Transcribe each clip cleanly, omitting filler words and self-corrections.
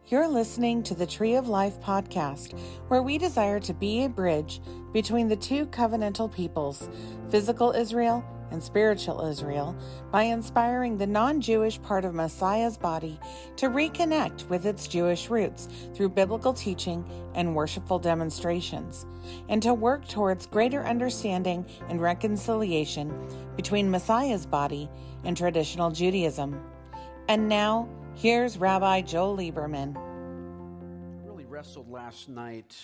You're listening to the Tree of Life podcast, where we desire to be a bridge between the two covenantal peoples, physical Israel and spiritual Israel, by inspiring the non-Jewish part of Messiah's body to reconnect with its Jewish roots through biblical teaching and worshipful demonstrations, and to work towards greater understanding and reconciliation between Messiah's body and traditional Judaism. And now, here's Rabbi Joel Lieberman. I really wrestled last night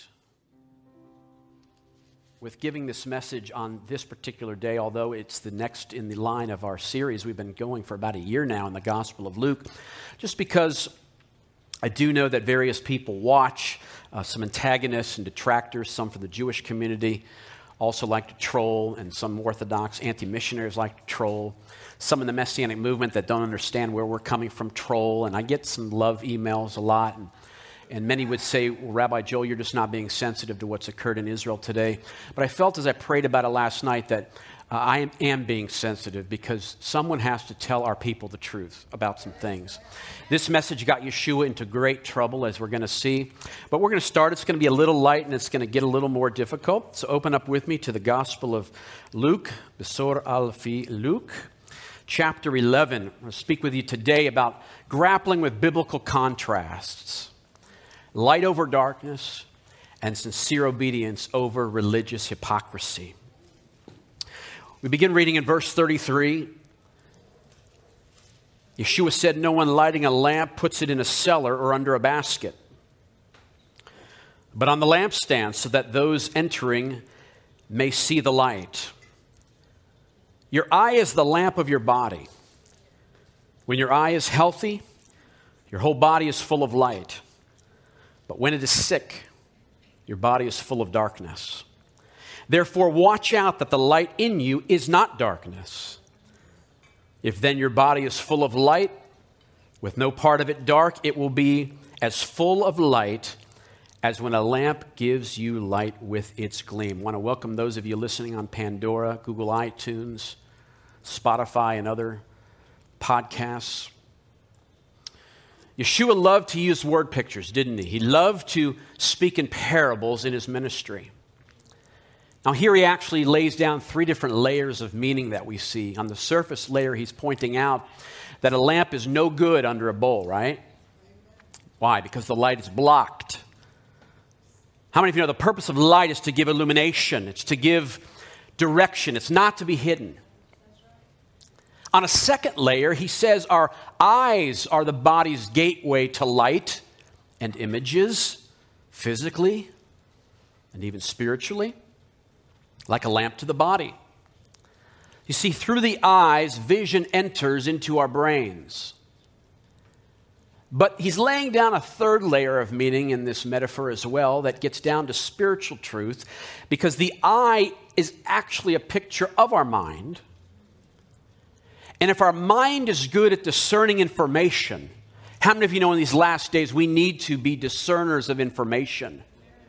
with giving this message on this particular day, although it's the next in the line of our series. We've been going for about a year now in the Gospel of Luke, just because I do know that various people watch, some antagonists and detractors, some from the Jewish community also like to troll, and some Orthodox anti-missionaries like to troll. Some in the Messianic movement that don't understand where we're coming from troll, and I get some love emails a lot, and many would say, well, Rabbi Joel, you're just not being sensitive to what's occurred in Israel today. But I felt as I prayed about it last night that I am being sensitive, because someone has to tell our people the truth about some things. This message got Yeshua into great trouble, as we're going to see. But we're going to start. It's going to be a little light, and it's going to get a little more difficult. So open up with me to the Gospel of Luke, Besor Alfi Luke, chapter 11. I'll speak with you today about grappling with biblical contrasts, light over darkness, and sincere obedience over religious hypocrisy. We begin reading in verse 33. Yeshua said, "No one lighting a lamp puts it in a cellar or under a basket, but on the lampstand, so that those entering may see the light. Your eye is the lamp of your body. When your eye is healthy, your whole body is full of light. But when it is sick, your body is full of darkness. Therefore, watch out that the light in you is not darkness. If then your body is full of light, with no part of it dark, it will be as full of light as when a lamp gives you light with its gleam." I want to welcome those of you listening on Pandora, Google iTunes, Spotify, and other podcasts. Yeshua loved to use word pictures, didn't he? He loved to speak in parables in his ministry. Now here he actually lays down three different layers of meaning that we see. On the surface layer, he's pointing out that a lamp is no good under a bowl, right? Why? Because the light is blocked. How many of you know the purpose of light is to give illumination? It's to give direction. It's not to be hidden. On a second layer, he says our eyes are the body's gateway to light and images, physically and even spiritually, like a lamp to the body. You see, through the eyes, vision enters into our brains. But he's laying down a third layer of meaning in this metaphor as well that gets down to spiritual truth, because the eye is actually a picture of our mind. And if our mind is good at discerning information, how many of you know in these last days we need to be discerners of information?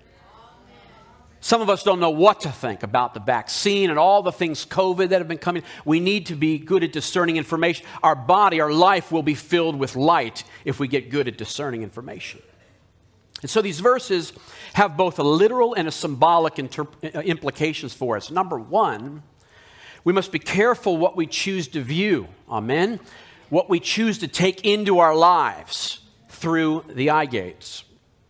Some of us don't know what to think about the vaccine and all the things, COVID, that have been coming. We need to be good at discerning information. Our body, our life will be filled with light if we get good at discerning information. And so these verses have both a literal and a symbolic implications for us. Number one, we must be careful what we choose to view. Amen? What we choose to take into our lives through the eye gates.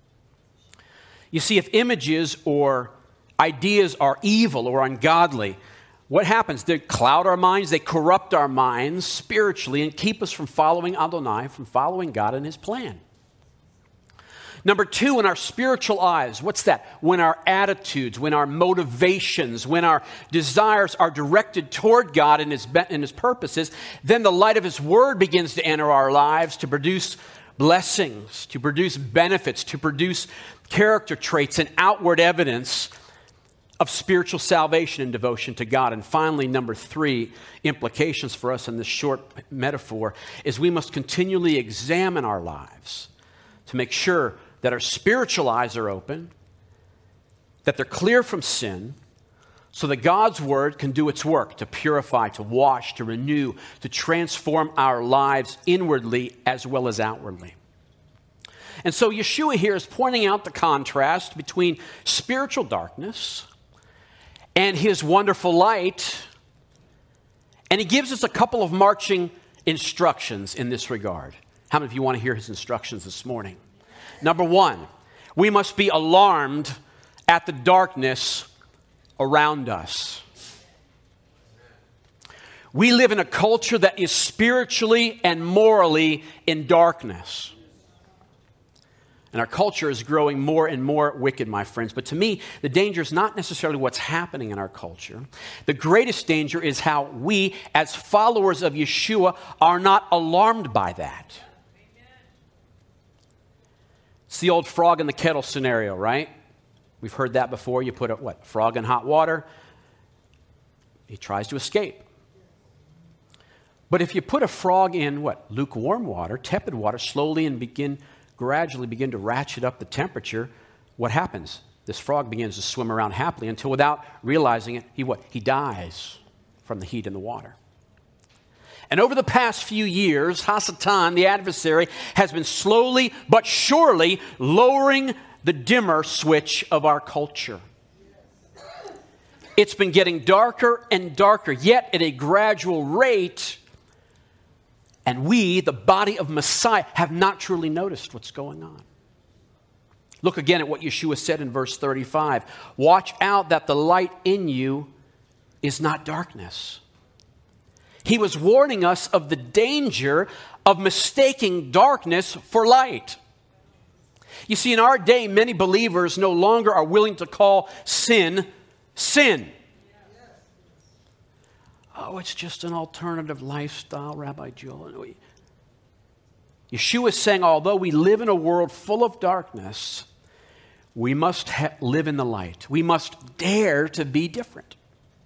You see, if images or ideas are evil or ungodly, what happens? They cloud our minds, they corrupt our minds spiritually and keep us from following Adonai, from following God and his plan. Number two, in our spiritual eyes, what's that? When our attitudes, when our motivations, when our desires are directed toward God and his purposes, then the light of his word begins to enter our lives to produce blessings, to produce benefits, to produce character traits and outward evidence of spiritual salvation and devotion to God. And finally, number three, implications for us in this short metaphor is we must continually examine our lives to make sure that our spiritual eyes are open, that they're clear from sin, so that God's word can do its work to purify, to wash, to renew, to transform our lives inwardly as well as outwardly. And so Yeshua here is pointing out the contrast between spiritual darkness and his wonderful light. And he gives us a couple of marching instructions in this regard. How many of you want to hear his instructions this morning? Number one, we must be alarmed at the darkness around us. We live in a culture that is spiritually and morally in darkness. And our culture is growing more and more wicked, my friends. But to me, the danger is not necessarily what's happening in our culture. The greatest danger is how we, as followers of Yeshua, are not alarmed by that. It's the old frog in the kettle scenario, right? We've heard that before. You put a frog in hot water. He tries to escape. But if you put a frog in lukewarm water, tepid water, slowly and gradually begin to ratchet up the temperature, what happens? This frog begins to swim around happily until, without realizing it, he dies from the heat in the water. And over the past few years, Hasatan, the adversary, has been slowly but surely lowering the dimmer switch of our culture. It's been getting darker and darker, yet at a gradual rate. And we, the body of Messiah, have not truly noticed what's going on. Look again at what Yeshua said in verse 35. Watch out that the light in you is not darkness. He was warning us of the danger of mistaking darkness for light. You see, in our day, many believers no longer are willing to call sin, sin. Oh, it's just an alternative lifestyle, Rabbi Joel. Yeshua is saying, although we live in a world full of darkness, we must live in the light. We must dare to be different.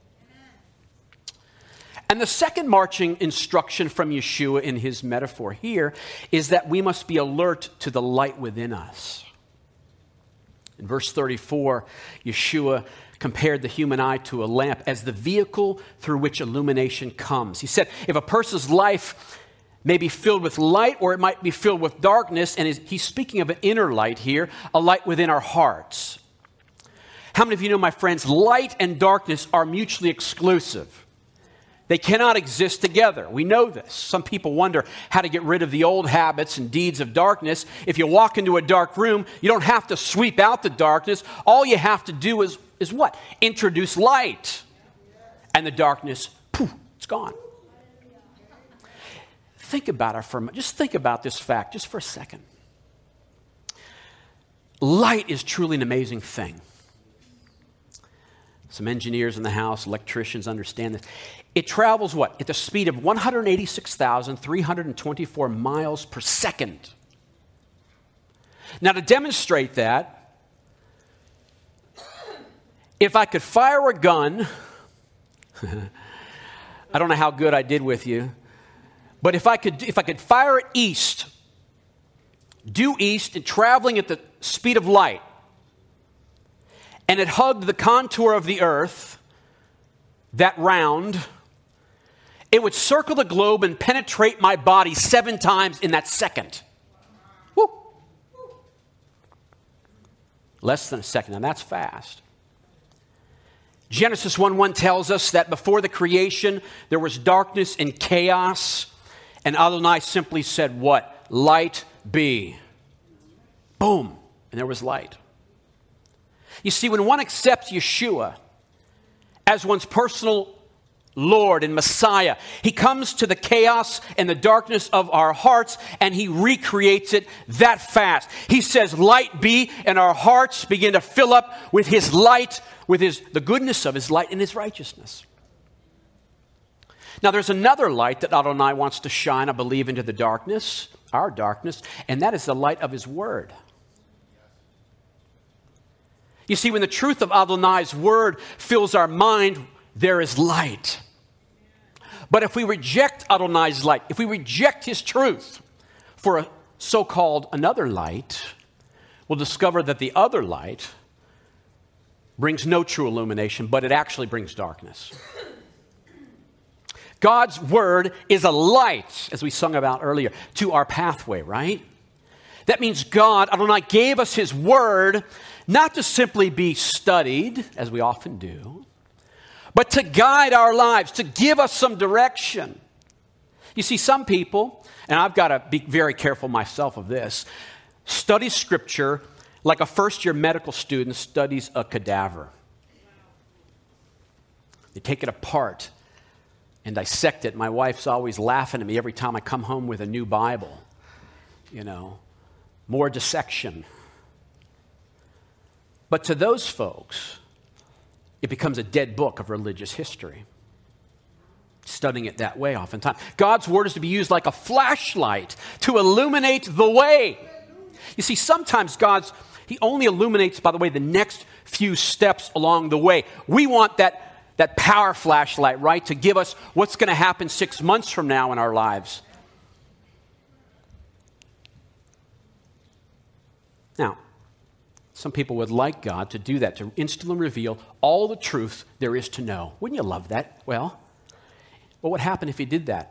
And the second marching instruction from Yeshua in his metaphor here is that we must be alert to the light within us. In verse 34, Yeshua compared the human eye to a lamp as the vehicle through which illumination comes. He said, if a person's life may be filled with light or it might be filled with darkness, and he's speaking of an inner light here, a light within our hearts. How many of you know, my friends, light and darkness are mutually exclusive? They cannot exist together. We know this. Some people wonder how to get rid of the old habits and deeds of darkness. If you walk into a dark room, you don't have to sweep out the darkness. All you have to do is what? Introduce light. And the darkness, poof, it's gone. Think about it for a minute. Just think about this fact just for a second. Light is truly an amazing thing. Some engineers in the house, electricians understand this. It travels at the speed of 186,324 miles per second. Now, to demonstrate that, if I could fire a gun, I don't know how good I did with you, but if I could fire it east, due east and traveling at the speed of light, and it hugged the contour of the earth, that round, it would circle the globe and penetrate my body 7 times in that second. Woo. Less than a second, and that's fast. Genesis 1:1 tells us that before the creation, there was darkness and chaos, and Adonai simply said what? Light be. Boom, and there was light. You see, when one accepts Yeshua as one's personal Lord and Messiah, he comes to the chaos and the darkness of our hearts and he recreates it that fast. He says, light be, and our hearts begin to fill up with his light, with the goodness of his light and his righteousness. Now, there's another light that Adonai wants to shine, I believe, into the darkness, our darkness, and that is the light of his word. You see, when the truth of Adonai's word fills our mind, there is light. But if we reject Adonai's light, if we reject his truth for a so-called another light, we'll discover that the other light brings no true illumination, but it actually brings darkness. God's word is a light, as we sung about earlier, to our pathway, right? That means God, Adonai, gave us his word not to simply be studied, as we often do, but to guide our lives, to give us some direction. You see, some people, and I've got to be very careful myself of this, study Scripture like a first-year medical student studies a cadaver. They take it apart and dissect it. My wife's always laughing at me every time I come home with a new Bible. You know, more dissection. But to those folks, it becomes a dead book of religious history. Studying it that way oftentimes. God's word is to be used like a flashlight to illuminate the way. You see, sometimes he only illuminates, by the way, the next few steps along the way. We want that power flashlight, right, to give us what's going to happen 6 months from now in our lives. Now, some people would like God to do that, to instantly reveal all the truth there is to know. Wouldn't you love that? Well, what would happen if he did that?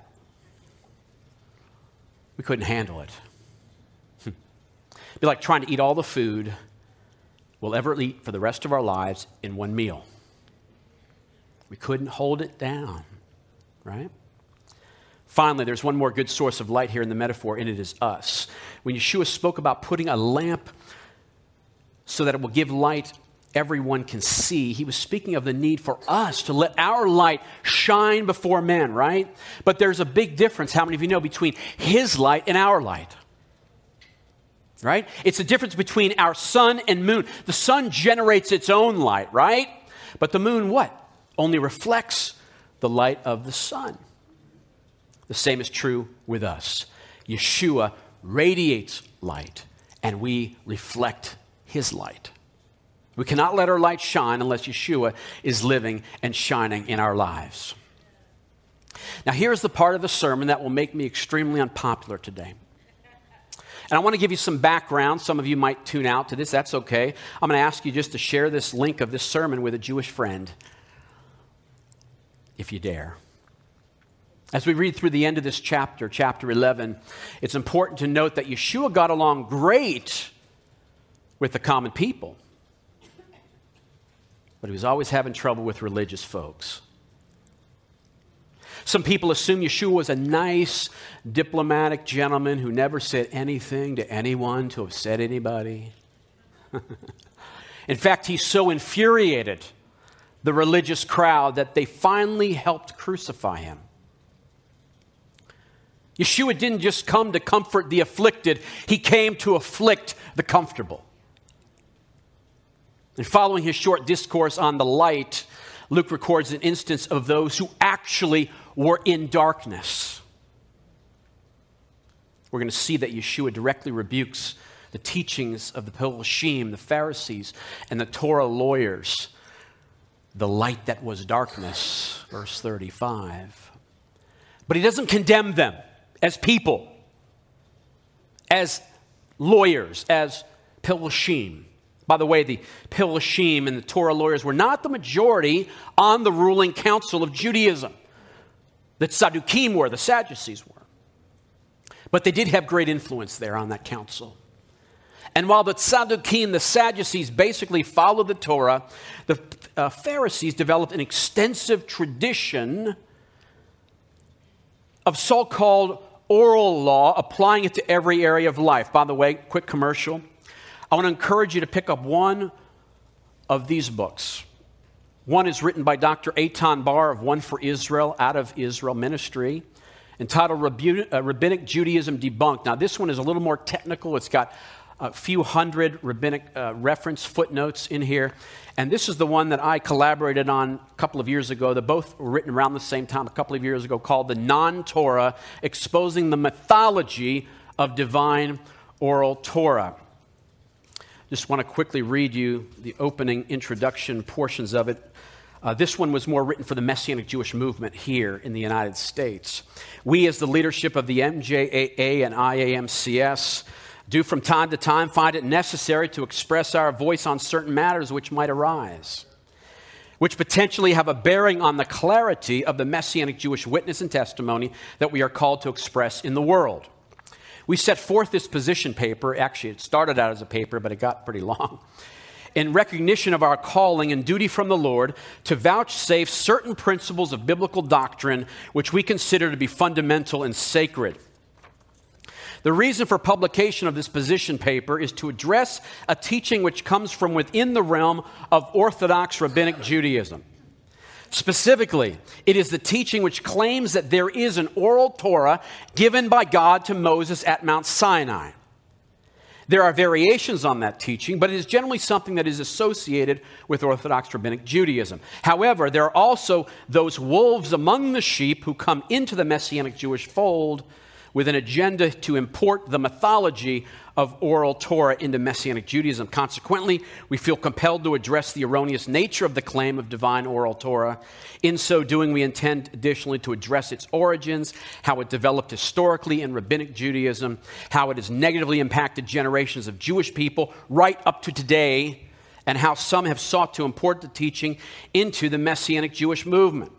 We couldn't handle it. It'd be like trying to eat all the food we'll ever eat for the rest of our lives in one meal. We couldn't hold it down, right? Finally, there's one more good source of light here in the metaphor, and it is us. When Yeshua spoke about putting a lamp so that it will give light everyone can see, he was speaking of the need for us to let our light shine before men, right? But there's a big difference, how many of you know, between his light and our light? Right? It's the difference between our sun and moon. The sun generates its own light, right? But the moon, what? Only reflects the light of the sun. The same is true with us. Yeshua radiates light, and we reflect his light. We cannot let our light shine unless Yeshua is living and shining in our lives. Now, here's the part of the sermon that will make me extremely unpopular today. And I want to give you some background. Some of you might tune out to this. That's okay. I'm going to ask you just to share this link of this sermon with a Jewish friend, if you dare. As we read through the end of this chapter, chapter 11, it's important to note that Yeshua got along great with the common people, but he was always having trouble with religious folks. Some people assume Yeshua was a nice, diplomatic gentleman who never said anything to anyone to upset anybody. In fact, he so infuriated the religious crowd that they finally helped crucify him. Yeshua didn't just come to comfort the afflicted, he came to afflict the comfortable. And following his short discourse on the light, Luke records an instance of those who actually were in darkness. We're going to see that Yeshua directly rebukes the teachings of the Pilashim, the Pharisees, and the Torah lawyers. The light that was darkness, verse 35. But he doesn't condemn them as people, as lawyers, as Pilashim. By the way, the Pilashim and the Torah lawyers were not the majority on the ruling council of Judaism. The Sadducees were, the Sadducees were. But they did have great influence there on that council. And while the Sadducees and the Sadducees basically followed the Torah, the Pharisees developed an extensive tradition of so-called oral law, applying it to every area of life. By the way, quick commercial. I want to encourage you to pick up one of these books. One is written by Dr. Eitan Bar of One for Israel, Out of Israel Ministry, entitled Rabbinic Judaism Debunked. Now, this one is a little more technical. It's got a few hundred rabbinic reference footnotes in here. And this is the one that I collaborated on a couple of years ago. They're both written around the same time, a couple of years ago, called The Non-Torah, Exposing the Mythology of Divine Oral Torah. Just want to quickly read you the opening introduction portions of it. This one was more written for the Messianic Jewish movement here in the United States. We, as the leadership of the MJAA and IAMCS, do from time to time find it necessary to express our voice on certain matters which might arise, which potentially have a bearing on the clarity of the Messianic Jewish witness and testimony that we are called to express in the world. We set forth this position paper. Actually, it started out as a paper, but it got pretty long. In recognition of our calling and duty from the Lord to vouchsafe certain principles of biblical doctrine which we consider to be fundamental and sacred. The reason for publication of this position paper is to address a teaching which comes from within the realm of Orthodox Rabbinic Judaism. Specifically, it is the teaching which claims that there is an oral Torah given by God to Moses at Mount Sinai. There are variations on that teaching, but it is generally something that is associated with Orthodox Rabbinic Judaism. However, there are also those wolves among the sheep who come into the Messianic Jewish fold with an agenda to import the mythology of oral Torah into Messianic Judaism. Consequently, we feel compelled to address the erroneous nature of the claim of divine oral Torah. In so doing, we intend additionally to address its origins, how it developed historically in Rabbinic Judaism, how it has negatively impacted generations of Jewish people right up to today, and how some have sought to import the teaching into the Messianic Jewish movement.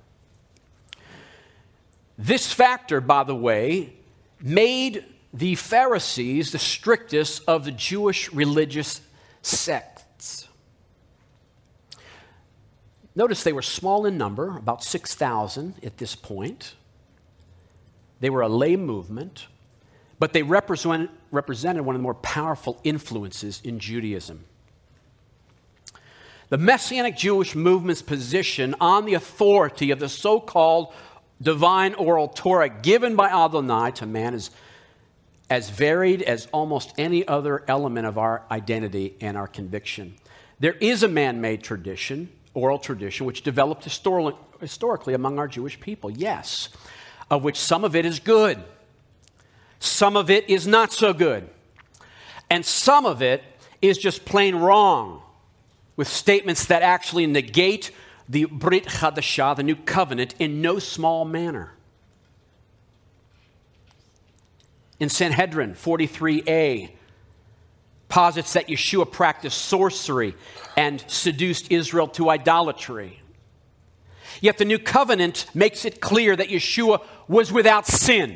This factor, by the way, made the Pharisees the strictest of the Jewish religious sects. Notice they were small in number, about 6,000 at this point. They were a lay movement, but they represented one of the more powerful influences in Judaism. The Messianic Jewish movement's position on the authority of the so-called divine oral Torah given by Adonai to man is as varied as almost any other element of our identity and our conviction. There is a man-made tradition, oral tradition, which developed historically among our Jewish people, yes, of which some of it is good, some of it is not so good, and some of it is just plain wrong, with statements that actually negate the Brit Chadashah, the new covenant, in no small manner. In Sanhedrin 43a, posits that Yeshua practiced sorcery and seduced Israel to idolatry. Yet the new covenant makes it clear that Yeshua was without sin.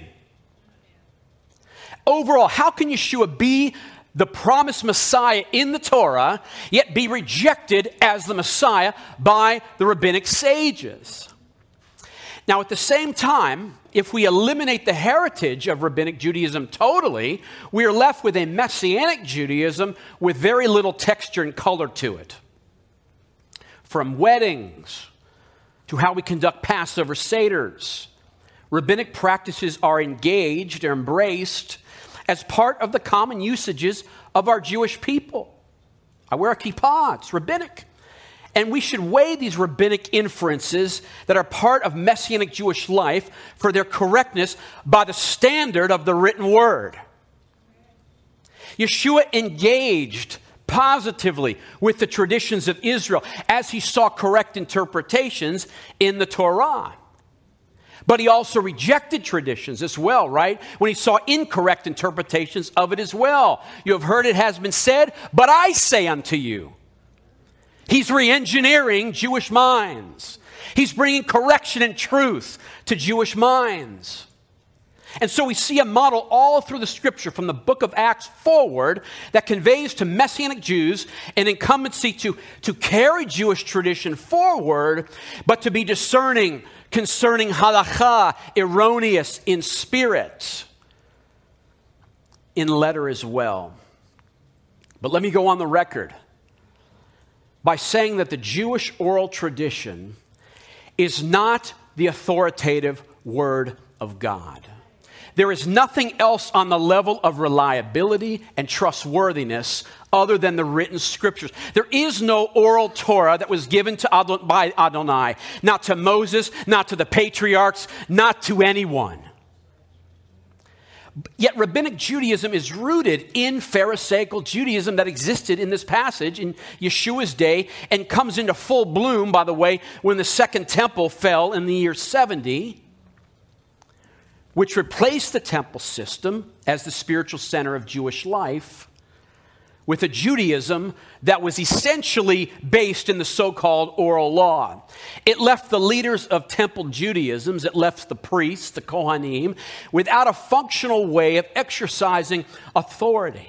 Overall, how can Yeshua be the promised Messiah in the Torah, yet be rejected as the Messiah by the rabbinic sages? Now, at the same time, if we eliminate the heritage of rabbinic Judaism totally, we are left with a Messianic Judaism with very little texture and color to it. From weddings to how we conduct Passover Seders, rabbinic practices are engaged or embraced as part of the common usages of our Jewish people. I wear a kippah, it's rabbinic. And we should weigh these rabbinic inferences that are part of Messianic Jewish life for their correctness by the standard of the written word. Yeshua engaged positively with the traditions of Israel as he saw correct interpretations in the Torah. But he also rejected traditions as well, right? When he saw incorrect interpretations of it as well. You have heard it has been said, but I say unto you. He's re-engineering Jewish minds. He's bringing correction and truth to Jewish minds. And so we see a model all through the scripture from the book of Acts forward that conveys to Messianic Jews an incumbency to carry Jewish tradition forward, but to be discerning concerning halakha, erroneous in spirit, in letter as well. But let me go on the record by saying that the Jewish oral tradition is not the authoritative word of God. There is nothing else on the level of reliability and trustworthiness other than the written scriptures. There is no oral Torah that was given by Adonai, not to Moses, not to the patriarchs, not to anyone. Yet rabbinic Judaism is rooted in Pharisaical Judaism that existed in this passage in Yeshua's day and comes into full bloom, by the way, when the Second Temple fell in the year 70, which replaced the temple system as the spiritual center of Jewish life with a Judaism that was essentially based in the so-called oral law. It left the leaders of temple Judaism, it left the priests, the Kohanim, without a functional way of exercising authority.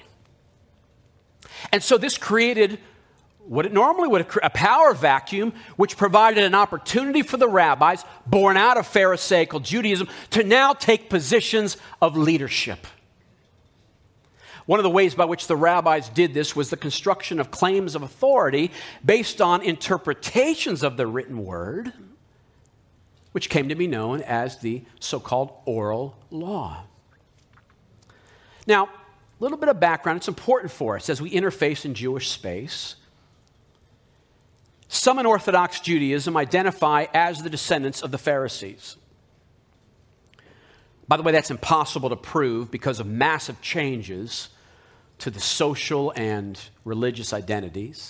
And so this created what it normally would have, a power vacuum, which provided an opportunity for the rabbis, born out of Pharisaical Judaism, to now take positions of leadership. One of the ways by which the rabbis did this was the construction of claims of authority based on interpretations of the written word, which came to be known as the so-called oral law. Now, a little bit of background. It's important for us as we interface in Jewish space. Some in Orthodox Judaism identify as the descendants of the Pharisees. By the way, that's impossible to prove because of massive changes to the social and religious identities.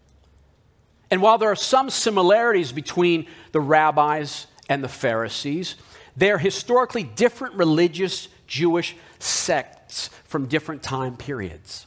And while there are some similarities between the rabbis and the Pharisees, they are historically different religious Jewish sects from different time periods.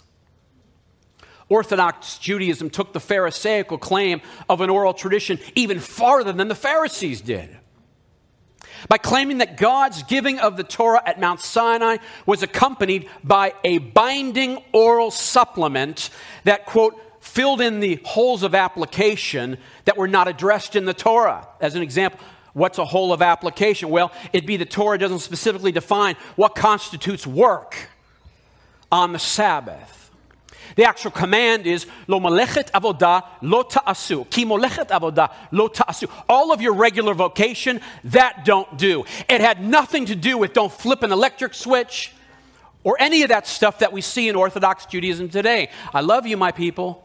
Orthodox Judaism took the Pharisaical claim of an oral tradition even farther than the Pharisees did, by claiming that God's giving of the Torah at Mount Sinai was accompanied by a binding oral supplement that, quote, filled in the holes of application that were not addressed in the Torah. As an example, what's a hole of application? Well, it'd be the Torah doesn't specifically define what constitutes work on the Sabbath. The actual command is, lo molechet avodah lo ta'asu. Ki molechet avodah lo ta'asu. All of your regular vocation, that don't do. It had nothing to do with don't flip an electric switch or any of that stuff that we see in Orthodox Judaism today. I love you, my people.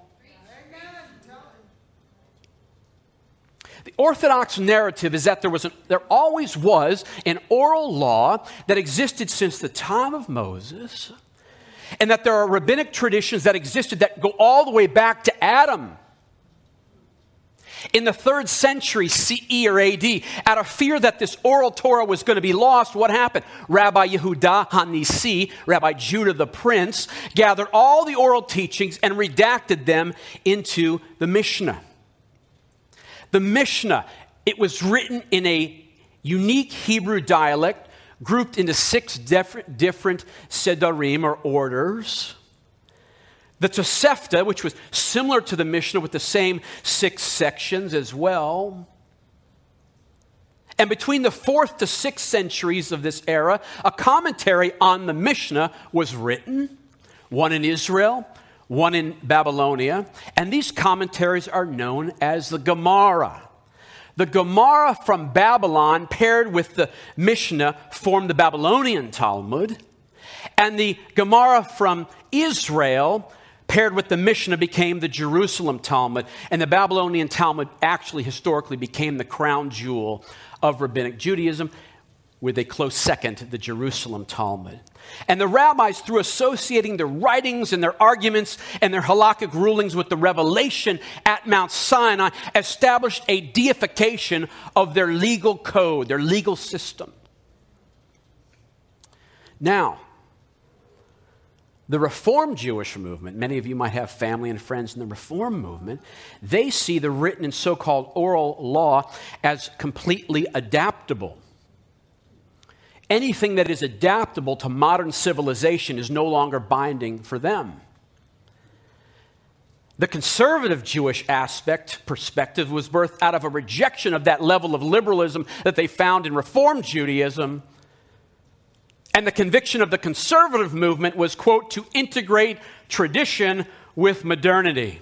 The Orthodox narrative is that there always was an oral law that existed since the time of Moses, and that there are rabbinic traditions that existed that go all the way back to Adam. In the 3rd century CE or AD, out of fear that this oral Torah was going to be lost, what happened? Rabbi Yehuda HaNisi, Rabbi Judah the Prince, gathered all the oral teachings and redacted them into the Mishnah. The Mishnah, it was written in a unique Hebrew dialect, grouped into 6 different sedarim or orders. The Tosefta, which was similar to the Mishnah with the same 6 sections as well. And between the 4th to 6th centuries of this era, a commentary on the Mishnah was written, one in Israel, one in Babylonia, and these commentaries are known as the Gemara. The Gemara from Babylon paired with the Mishnah formed the Babylonian Talmud, and the Gemara from Israel paired with the Mishnah became the Jerusalem Talmud, and the Babylonian Talmud actually historically became the crown jewel of Rabbinic Judaism, with a close second, the Jerusalem Talmud. And the rabbis, through associating their writings and their arguments and their halakhic rulings with the revelation at Mount Sinai, established a deification of their legal code, their legal system. Now, the Reform Jewish movement, many of you might have family and friends in the Reform movement, they see the written and so-called oral law as completely adaptable. Anything that is adaptable to modern civilization is no longer binding for them. The conservative Jewish perspective was birthed out of a rejection of that level of liberalism that they found in Reform Judaism. And the conviction of the conservative movement was, quote, to integrate tradition with modernity.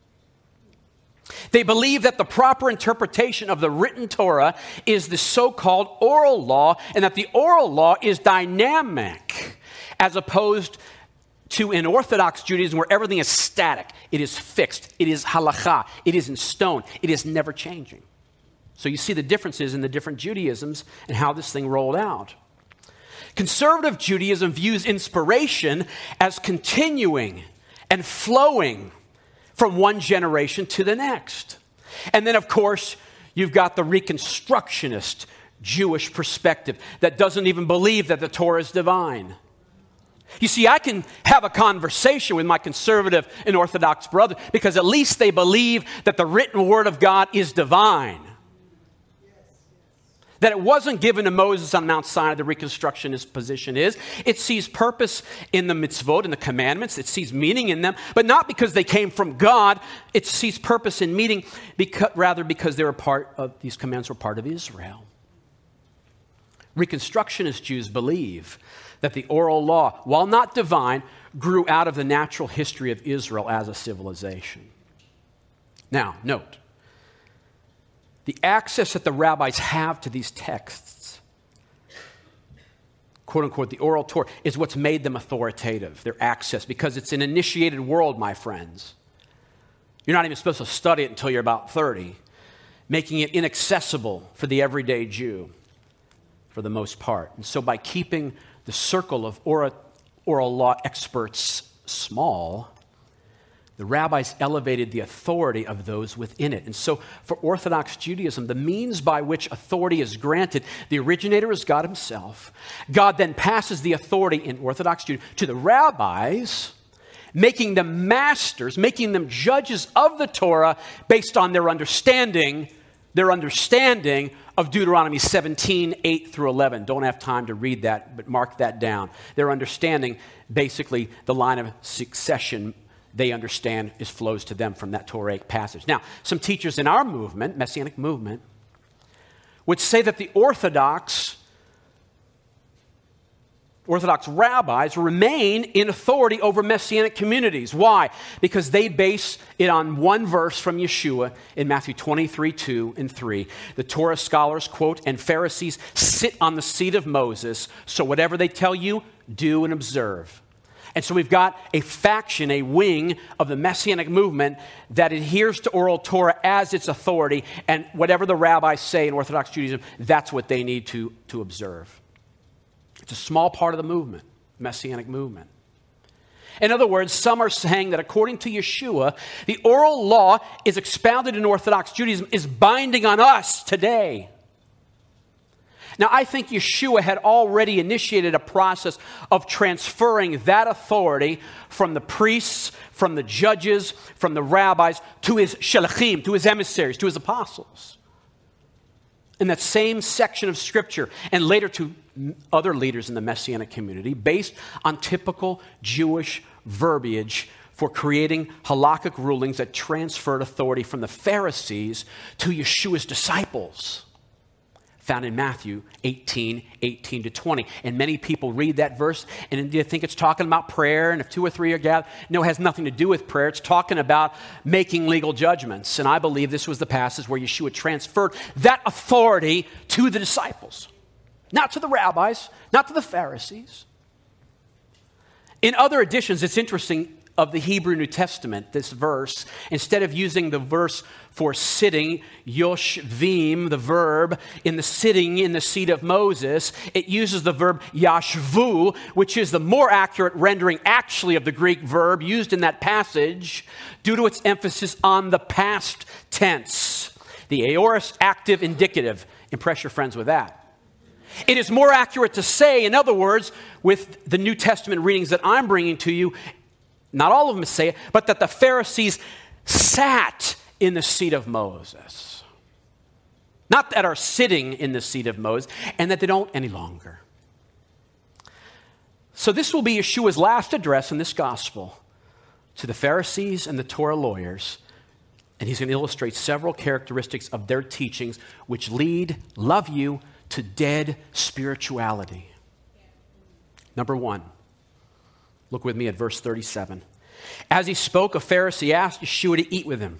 They believe that the proper interpretation of the written Torah is the so-called oral law, and that the oral law is dynamic, as opposed to in Orthodox Judaism where everything is static, it is fixed, it is halakha, it is in stone, it is never changing. So you see the differences in the different Judaisms and how this thing rolled out. Conservative Judaism views inspiration as continuing and flowing from one generation to the next. And then, of course, you've got the Reconstructionist Jewish perspective that doesn't even believe that the Torah is divine. You see, I can have a conversation with my conservative and Orthodox brother because at least they believe that the written word of God is divine. That it wasn't given to Moses on Mount Sinai, the Reconstructionist position is. It sees purpose in the mitzvot, in the commandments. It sees meaning in them, but not because they came from God. It sees purpose in meaning, because they were part of, these commandments were part of Israel. Reconstructionist Jews believe that the oral law, while not divine, grew out of the natural history of Israel as a civilization. Now, note, the access that the rabbis have to these texts, quote unquote, the oral Torah, is what's made them authoritative, their access, because it's an initiated world, my friends. You're not even supposed to study it until you're about 30, making it inaccessible for the everyday Jew, for the most part. And so by keeping the circle of oral law experts small, the rabbis elevated the authority of those within it. And so for Orthodox Judaism, the means by which authority is granted, the originator is God himself. God then passes the authority in Orthodox Judaism to the rabbis, making them masters, making them judges of the Torah based on their understanding of Deuteronomy 17, 8 through 11. Don't have time to read that, but mark that down. Their understanding, basically the line of succession they understand flows to them from that Torah passage. Now, some teachers in our movement, Messianic movement, would say that the Orthodox rabbis remain in authority over Messianic communities. Why? Because they base it on one verse from Yeshua in Matthew 23, 2 and 3. The Torah scholars, quote, "And Pharisees sit on the seat of Moses, so whatever they tell you, do and observe." And so we've got a faction, a wing of the Messianic movement that adheres to oral Torah as its authority, and whatever the rabbis say in Orthodox Judaism, that's what they need to observe. It's a small part of the movement, Messianic movement. In other words, some are saying that according to Yeshua, the oral law is expounded in Orthodox Judaism, is binding on us today. Now, I think Yeshua had already initiated a process of transferring that authority from the priests, from the judges, from the rabbis, to his shelachim, to his emissaries, to his apostles. In that same section of Scripture, and later to other leaders in the Messianic community, based on typical Jewish verbiage for creating halakhic rulings that transferred authority from the Pharisees to Yeshua's disciples, found in Matthew 18, 18 to 20. And many people read that verse and they think it's talking about prayer, and if 2 or 3 are gathered. No, it has nothing to do with prayer. It's talking about making legal judgments. And I believe this was the passage where Yeshua transferred that authority to the disciples. Not to the rabbis, not to the Pharisees. In other editions, it's interesting, of the Hebrew New Testament, this verse, instead of using the verse for sitting, yoshvim, the verb, in the sitting in the seat of Moses, it uses the verb yashvu, which is the more accurate rendering actually of the Greek verb used in that passage due to its emphasis on the past tense. The aorist active indicative. Impress your friends with that. It is more accurate to say, in other words, with the New Testament readings that I'm bringing to you, not all of them say it, but that the Pharisees sat in the seat of Moses. Not that are sitting in the seat of Moses, and that they don't any longer. So this will be Yeshua's last address in this gospel to the Pharisees and the Torah lawyers, and he's going to illustrate several characteristics of their teachings which love you, to dead spirituality. Number 1. Look with me at verse 37. As he spoke, a Pharisee asked Yeshua to eat with him.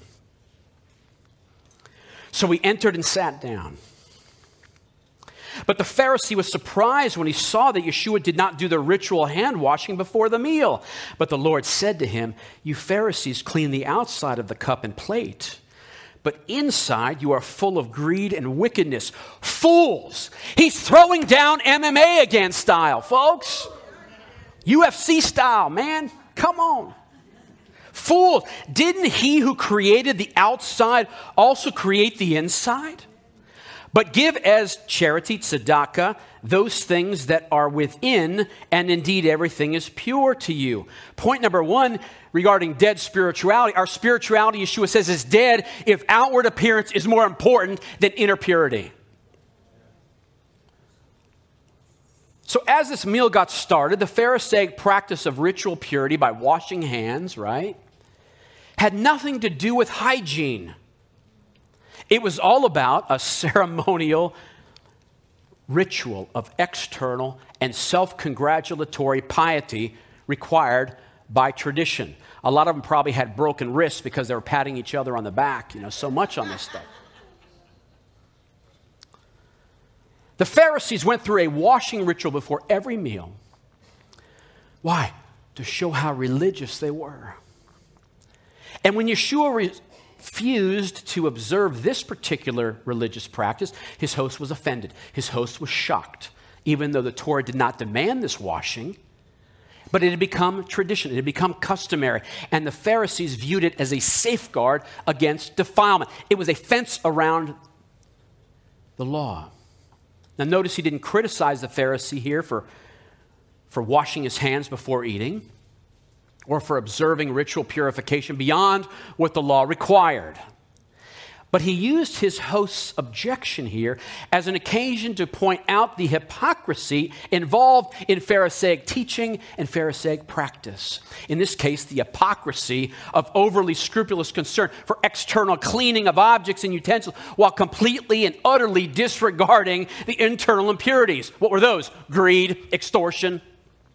So he entered and sat down. But the Pharisee was surprised when he saw that Yeshua did not do the ritual hand washing before the meal. But the Lord said to him, "You Pharisees clean the outside of the cup and plate, but inside you are full of greed and wickedness." Fools! He's throwing down MMA again style, folks. UFC style, man. Come on. Fools, didn't he who created the outside also create the inside? But give as charity, tzedakah, those things that are within, and indeed everything is pure to you. Point number one regarding dead spirituality. Our spirituality, Yeshua says, is dead if outward appearance is more important than inner purity. So as this meal got started, the Pharisaic practice of ritual purity by washing hands, right, had nothing to do with hygiene. It was all about a ceremonial ritual of external and self-congratulatory piety required by tradition. A lot of them probably had broken wrists because they were patting each other on the back, so much on this stuff. The Pharisees went through a washing ritual before every meal. Why? To show how religious they were. And when Yeshua refused to observe this particular religious practice, his host was offended. His host was shocked, even though the Torah did not demand this washing. But it had become tradition. It had become customary. And the Pharisees viewed it as a safeguard against defilement. It was a fence around the law. Now notice he didn't criticize the Pharisee here for washing his hands before eating or for observing ritual purification beyond what the law required. But he used his host's objection here as an occasion to point out the hypocrisy involved in Pharisaic teaching and Pharisaic practice. In this case, the hypocrisy of overly scrupulous concern for external cleaning of objects and utensils while completely and utterly disregarding the internal impurities. What were those? Greed, extortion.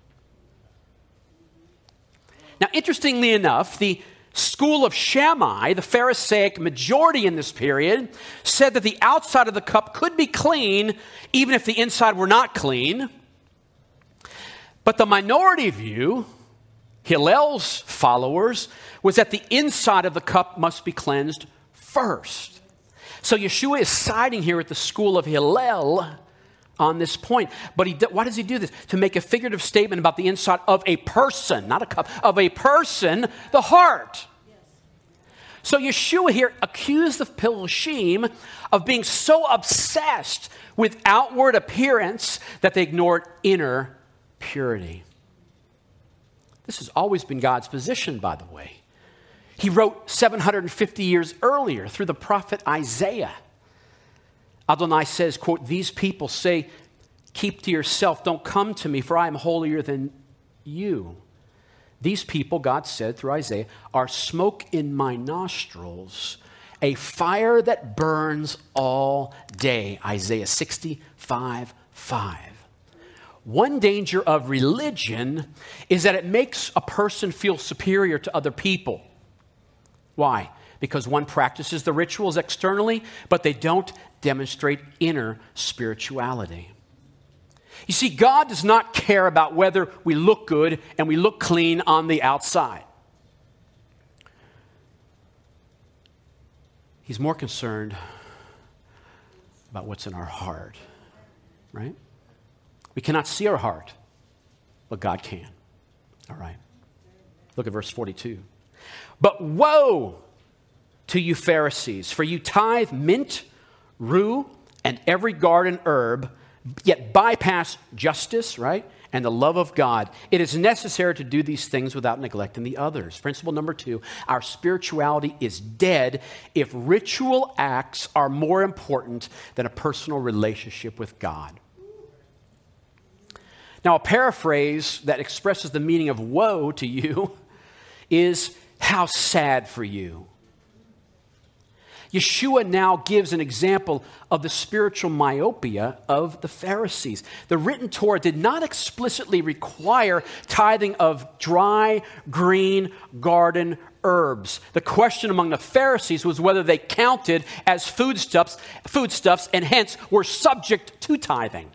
Now, interestingly enough, the school of Shammai, the Pharisaic majority in this period, said that the outside of the cup could be clean even if the inside were not clean. But the minority view, Hillel's followers, was that the inside of the cup must be cleansed first. So Yeshua is siding here at the school of Hillel on this point. But why does he do this? To make a figurative statement about the inside of a person, not a cup, of a person, the heart. Yes. So Yeshua here accused the Pilashim of being so obsessed with outward appearance that they ignored inner purity. This has always been God's position, by the way. He wrote 750 years earlier through the prophet Isaiah. Adonai says, quote, "These people say, keep to yourself, don't come to me, for I am holier than you." These people, God said through Isaiah, are smoke in my nostrils, a fire that burns all day. Isaiah 65:5. One danger of religion is that it makes a person feel superior to other people. Why? Because one practices the rituals externally, but they don't demonstrate inner spirituality. You see, God does not care about whether we look good and we look clean on the outside. He's more concerned about what's in our heart, right? We cannot see our heart, but God can. All right. Look at verse 42. "But woe to you Pharisees, for you tithe mint, rue, and every garden herb, yet bypass justice," right, "and the love of God. It is necessary to do these things without neglecting the others." Principle number 2, our spirituality is dead if ritual acts are more important than a personal relationship with God. Now, a paraphrase that expresses the meaning of woe to you is, "How sad for you." Yeshua now gives an example of the spiritual myopia of the Pharisees. The written Torah did not explicitly require tithing of dry, green garden herbs. The question among the Pharisees was whether they counted as foodstuffs and hence were subject to tithing.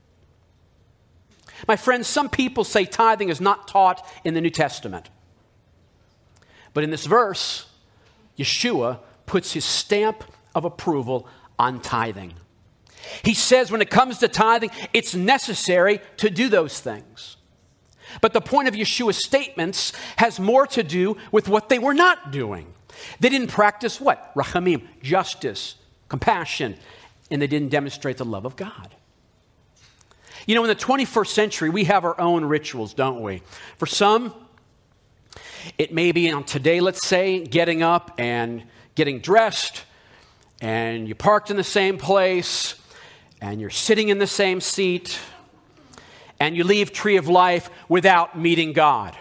My friends, some people say tithing is not taught in the New Testament. But in this verse, Yeshua puts his stamp of approval on tithing. He says when it comes to tithing, it's necessary to do those things. But the point of Yeshua's statements has more to do with what they were not doing. They didn't practice what? Rachamim, justice, compassion, and they didn't demonstrate the love of God. You know, in the 21st century, we have our own rituals, don't we? For some, it may be on today, let's say, getting up and getting dressed, and you parked in the same place, and you're sitting in the same seat, and you leave Tree of Life without meeting God.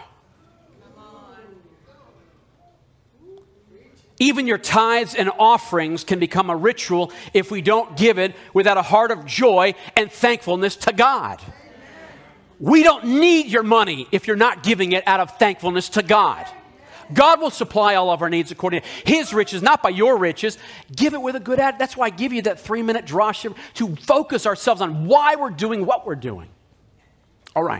Even your tithes and offerings can become a ritual if we don't give it without a heart of joy and thankfulness to God. We don't need your money if you're not giving it out of thankfulness to God. God will supply all of our needs according to His riches, not by your riches. Give it with a good attitude. That's why I give you that 3-minute drasha to focus ourselves on why we're doing what we're doing. All right.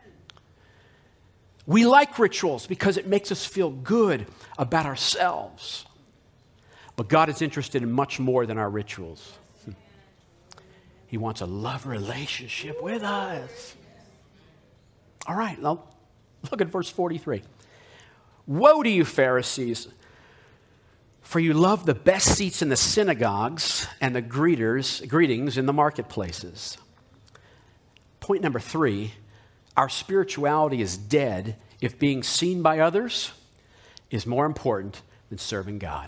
We like rituals because it makes us feel good about ourselves. But God is interested in much more than our rituals. He wants a love relationship with us. All right, now look at verse 43. Woe to you, Pharisees, for you love the best seats in the synagogues and the greetings in the marketplaces. Point number 3, our spirituality is dead if being seen by others is more important than serving God.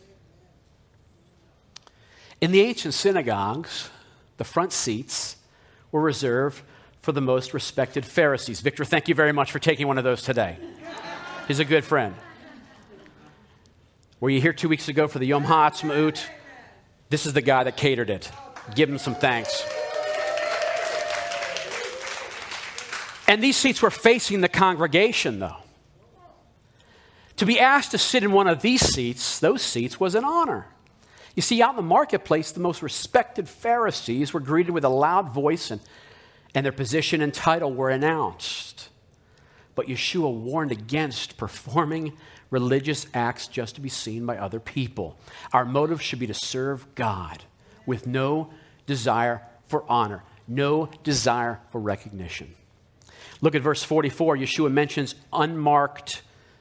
In the ancient synagogues, the front seats were reserved for the most respected Pharisees. Victor, thank you very much for taking one of those today. He's a good friend. Were you here 2 weeks ago for the Yom HaAtzmaut? This is the guy that catered it. Give him some thanks. And these seats were facing the congregation, though. To be asked to sit in one of these seats, those seats, was an honor. You see, out in the marketplace, the most respected Pharisees were greeted with a loud voice, and their position and title were announced. But Yeshua warned against performing religious acts just to be seen by other people. Our motive should be to serve God with no desire for honor, no desire for recognition. Look at verse 44. Yeshua mentions unmarked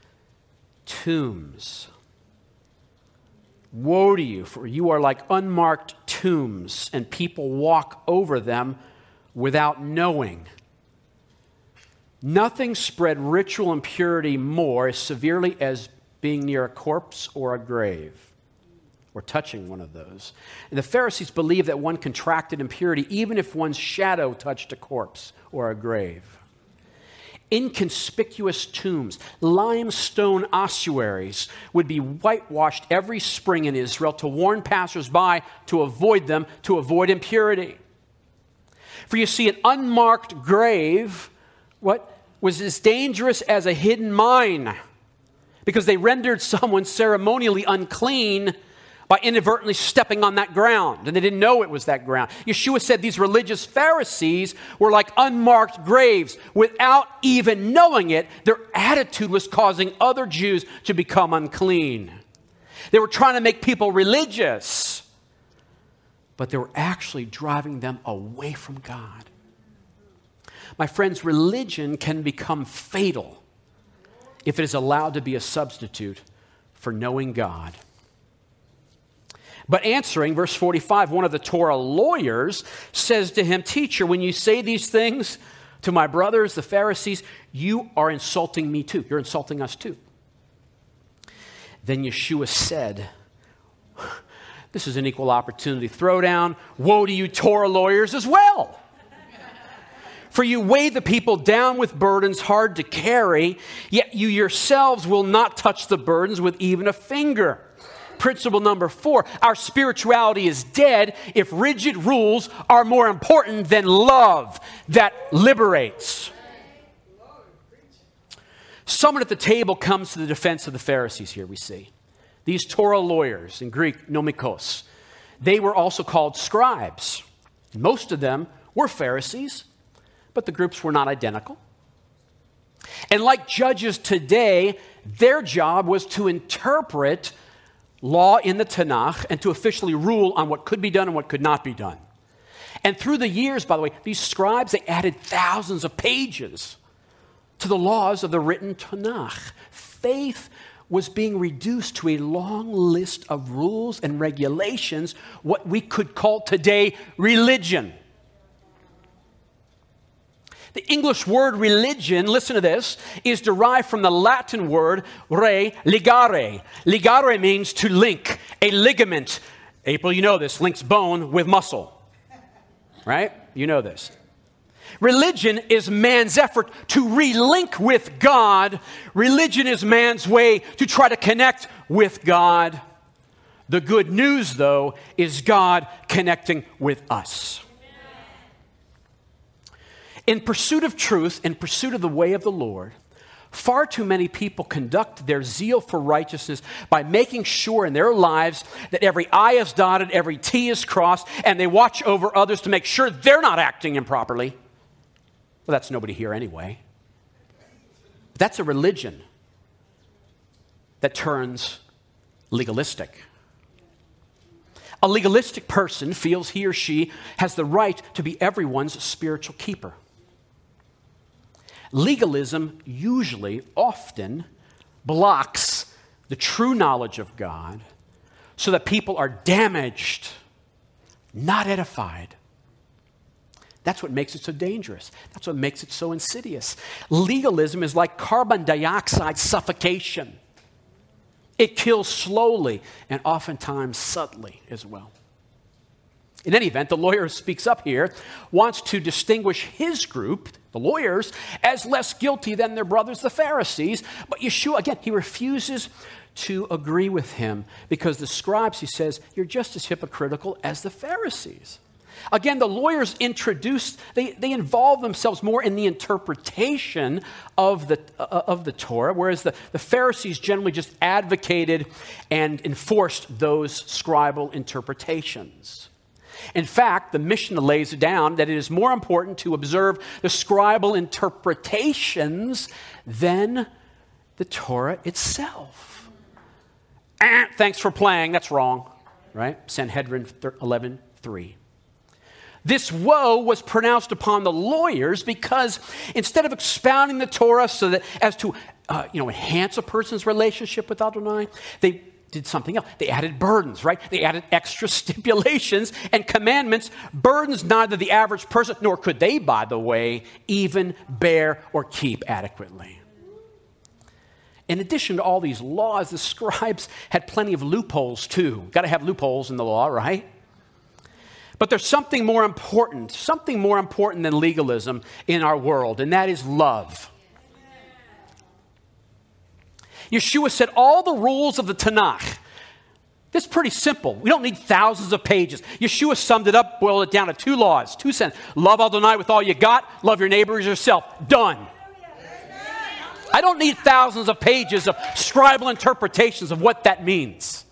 tombs. Woe to you, for you are like unmarked tombs, and people walk over them without knowing. Nothing spread ritual impurity more as severely as being near a corpse or a grave, or touching one of those. And the Pharisees believed that one contracted impurity even if one's shadow touched a corpse or a grave. Inconspicuous tombs, limestone ossuaries, would be whitewashed every spring in Israel to warn passersby to avoid them, to avoid impurity. For you see, an unmarked grave, was as dangerous as a hidden mine, because they rendered someone ceremonially unclean by inadvertently stepping on that ground, and they didn't know it was that ground. Yeshua said these religious Pharisees were like unmarked graves. Without even knowing it, their attitude was causing other Jews to become unclean. They were trying to make people religious, but they were actually driving them away from God. My friends, religion can become fatal if it is allowed to be a substitute for knowing God. But answering, verse 45, one of the Torah lawyers says to him, "Teacher, when you say these things to my brothers, the Pharisees, you are insulting me too. You're insulting us too." Then Yeshua said, this is an equal opportunity throwdown. Woe to you Torah lawyers as well. For you weigh the people down with burdens hard to carry, yet you yourselves will not touch the burdens with even a finger. Principle number 4, our spirituality is dead if rigid rules are more important than love that liberates. Someone at the table comes to the defense of the Pharisees here, we see. These Torah lawyers, in Greek, nomikos, they were also called scribes. Most of them were Pharisees, but the groups were not identical. And like judges today, their job was to interpret law in the Tanakh and to officially rule on what could be done and what could not be done. And through the years, by the way, these scribes, they added thousands of pages to the laws of the written Tanakh. Faith was being reduced to a long list of rules and regulations, what we could call today religion. The English word religion, listen to this, is derived from the Latin word ligare. Ligare means to link, a ligament. April, you know this, links bone with muscle. Right? You know this. Religion is man's effort to relink with God. Religion is man's way to try to connect with God. The good news, though, is God connecting with us. In pursuit of truth, in pursuit of the way of the Lord, far too many people conduct their zeal for righteousness by making sure in their lives that every I is dotted, every T is crossed, and they watch over others to make sure they're not acting improperly. Well, that's nobody here anyway. But that's a religion that turns legalistic. A legalistic person feels he or she has the right to be everyone's spiritual keeper. Legalism usually, often, blocks the true knowledge of God so that people are damaged, not edified. That's what makes it so dangerous. That's what makes it so insidious. Legalism is like carbon dioxide suffocation. It kills slowly and oftentimes subtly as well. In any event, the lawyer who speaks up here wants to distinguish his group, the lawyers, as less guilty than their brothers, the Pharisees. But Yeshua, again, he refuses to agree with him because the scribes, he says, you're just as hypocritical as the Pharisees. Again, the lawyers they involve themselves more in the interpretation of the Torah, whereas the Pharisees generally just advocated and enforced those scribal interpretations. In fact, the Mishnah lays down that it is more important to observe the scribal interpretations than the Torah itself. Thanks for playing. That's wrong, right? Sanhedrin 11:3. This woe was pronounced upon the lawyers because instead of expounding the Torah so that as to enhance a person's relationship with Adonai, they did something else. They added burdens, right? They added extra stipulations and commandments, burdens neither the average person, nor could they, by the way, even bear or keep adequately. In addition to all these laws, the scribes had plenty of loopholes too. Got to have loopholes in the law, right? But there's something more important than legalism in our world, and that is love. Yeshua said all the rules of the Tanakh. It's pretty simple. We don't need thousands of pages. Yeshua summed it up, boiled it down to 2 laws, 2 sentences. Love Adonai with all you got. Love your neighbor as yourself. Done. I don't need thousands of pages of scribal interpretations of what that means.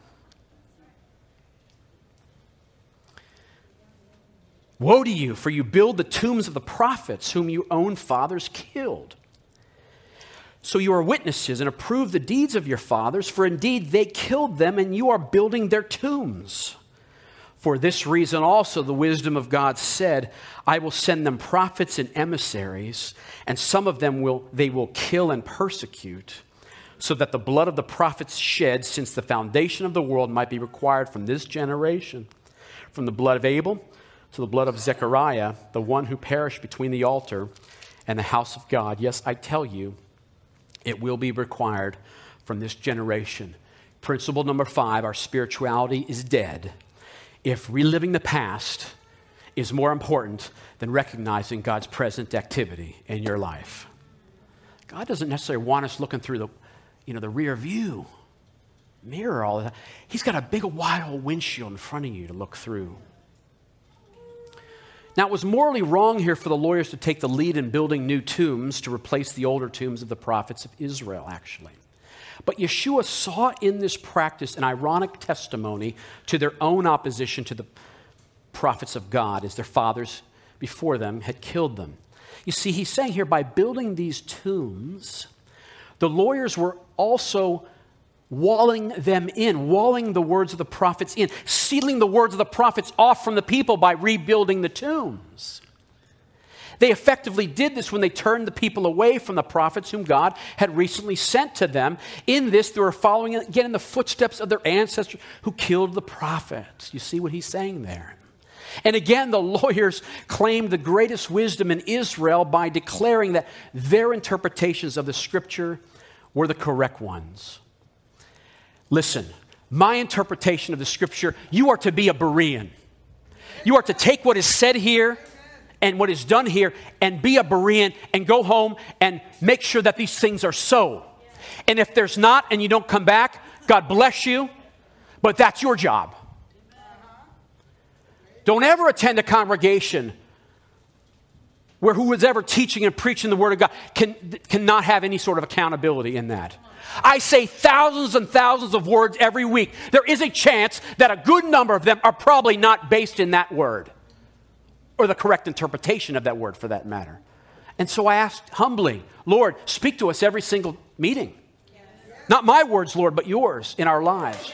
Woe to you, for you build the tombs of the prophets whom your own fathers killed. So you are witnesses and approve the deeds of your fathers, for indeed they killed them, and you are building their tombs. For this reason also the wisdom of God said, I will send them prophets and emissaries, and some of them they will kill and persecute, so that the blood of the prophets shed since the foundation of the world might be required from this generation, from the blood of Abel to the blood of Zechariah, the one who perished between the altar and the house of God. Yes, I tell you, it will be required from this generation. Principle number 5, our spirituality is dead if reliving the past is more important than recognizing God's present activity in your life. God doesn't necessarily want us looking through the rear view mirror all the time. He's got a big wide old windshield in front of you to look through. Now, it was morally wrong here for the lawyers to take the lead in building new tombs to replace the older tombs of the prophets of Israel, actually. But Yeshua saw in this practice an ironic testimony to their own opposition to the prophets of God, as their fathers before them had killed them. You see, he's saying here, by building these tombs, the lawyers were also walling them in, walling the words of the prophets in, sealing the words of the prophets off from the people by rebuilding the tombs. They effectively did this when they turned the people away from the prophets whom God had recently sent to them. In this, they were following again in the footsteps of their ancestors who killed the prophets. You see what he's saying there? And again, the lawyers claimed the greatest wisdom in Israel by declaring that their interpretations of the scripture were the correct ones. Listen, my interpretation of the scripture, you are to be a Berean. You are to take what is said here and what is done here and be a Berean and go home and make sure that these things are so. And if there's not and you don't come back, God bless you, but that's your job. Don't ever attend a congregation where who is ever teaching and preaching the Word of God cannot have any sort of accountability in that. I say thousands and thousands of words every week. There is a chance that a good number of them are probably not based in that word or the correct interpretation of that word for that matter. And so I asked humbly, Lord, speak to us every single meeting. Not my words, Lord, but yours in our lives.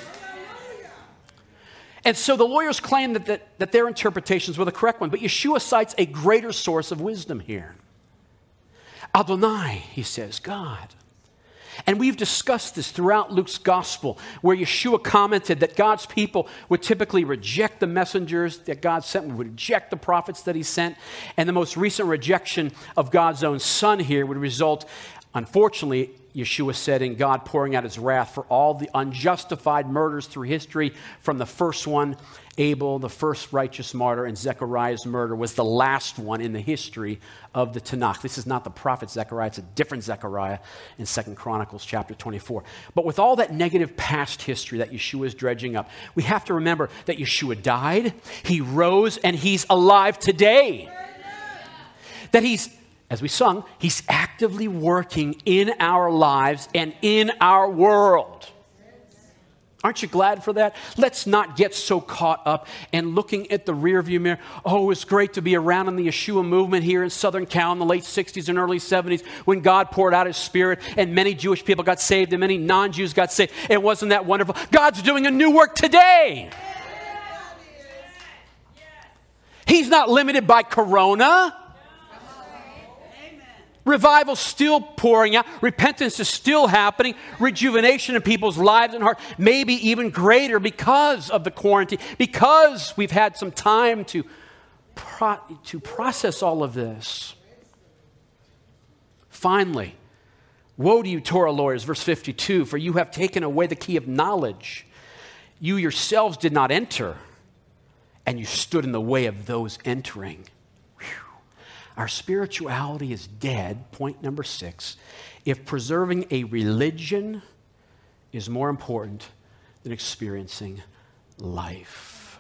And so the lawyers claim that their interpretations were the correct one, but Yeshua cites a greater source of wisdom here. Adonai, he says, God. And we've discussed this throughout Luke's gospel, where Yeshua commented that God's people would typically reject the messengers that God sent, would reject the prophets that he sent, and the most recent rejection of God's own son here would result, unfortunately, Yeshua said, in God pouring out his wrath for all the unjustified murders through history, from the first one, Abel, the first righteous martyr, and Zechariah's murder was the last one in the history of the Tanakh. This is not the prophet Zechariah, it's a different Zechariah in 2 Chronicles chapter 24. But with all that negative past history that Yeshua is dredging up, we have to remember that Yeshua died, he rose, and he's alive today. That he's, as we sung, he's actively working in our lives and in our world. Aren't you glad for that? Let's not get so caught up and looking at the rearview mirror. Oh, it was great to be around in the Yeshua movement here in Southern Cal in the late 60s and early 70s when God poured out his Spirit and many Jewish people got saved and many non-Jews got saved. It wasn't that wonderful. God's doing a new work today. He's not limited by Corona. Revival's still pouring out. Repentance is still happening. Rejuvenation in people's lives and hearts, maybe even greater because of the quarantine, because we've had some time to process all of this. Finally, woe to you, Torah lawyers, verse 52, for you have taken away the key of knowledge. You yourselves did not enter, and you stood in the way of those entering. Our spirituality is dead, point number 6, if preserving a religion is more important than experiencing life.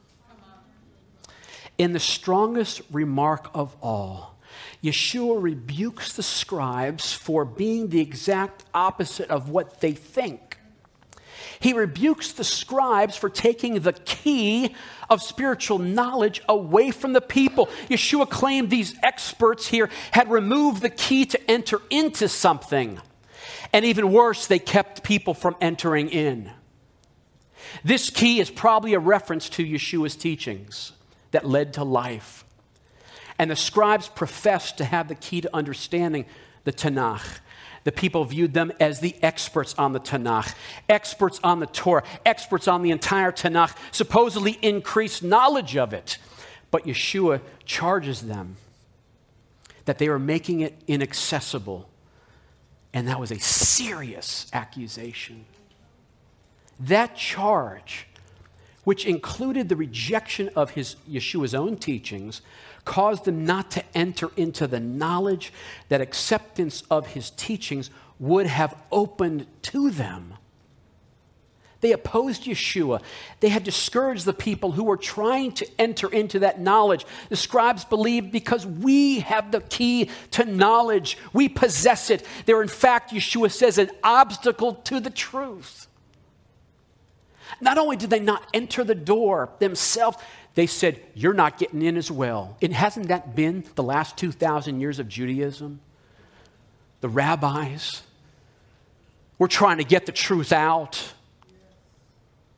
In the strongest remark of all, Yeshua rebukes the scribes for being the exact opposite of what they think. He rebukes the scribes for taking the key of spiritual knowledge away from the people. Yeshua claimed these experts here had removed the key to enter into something. And even worse, they kept people from entering in. This key is probably a reference to Yeshua's teachings that led to life. And the scribes professed to have the key to understanding the Tanakh. The people viewed them as the experts on the Tanakh, experts on the Torah, experts on the entire Tanakh, supposedly increased knowledge of it. But Yeshua charges them that they were making it inaccessible. And that was a serious accusation. That charge, which included the rejection of Yeshua's own teachings, caused them not to enter into the knowledge that acceptance of his teachings would have opened to them. They opposed Yeshua. They had discouraged the people who were trying to enter into that knowledge. The scribes believed because we have the key to knowledge, we possess it. They're, in fact, Yeshua says, an obstacle to the truth. Not only did they not enter the door themselves, they said, you're not getting in as well. And hasn't that been the last 2,000 years of Judaism? The rabbis were trying to get the truth out.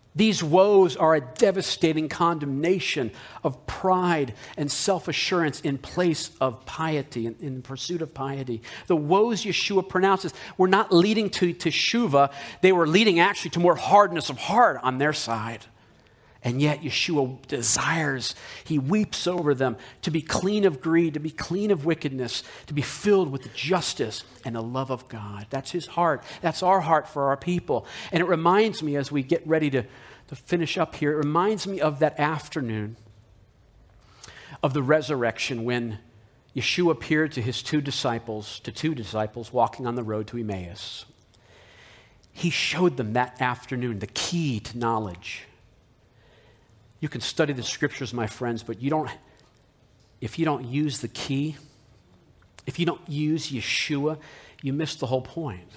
These woes are a devastating condemnation of pride and self-assurance in place of piety, in pursuit of piety. The woes Yeshua pronounces were not leading to teshuvah. They were leading actually to more hardness of heart on their side. And yet Yeshua desires, he weeps over them to be clean of greed, to be clean of wickedness, to be filled with the justice and the love of God. That's his heart. That's our heart for our people. And it reminds me, as we get ready to finish up here, it reminds me of that afternoon of the resurrection when Yeshua appeared to two disciples walking on the road to Emmaus. He showed them that afternoon the key to knowledge. You can study the scriptures, my friends, but if you don't use the key, if you don't use Yeshua, you miss the whole point.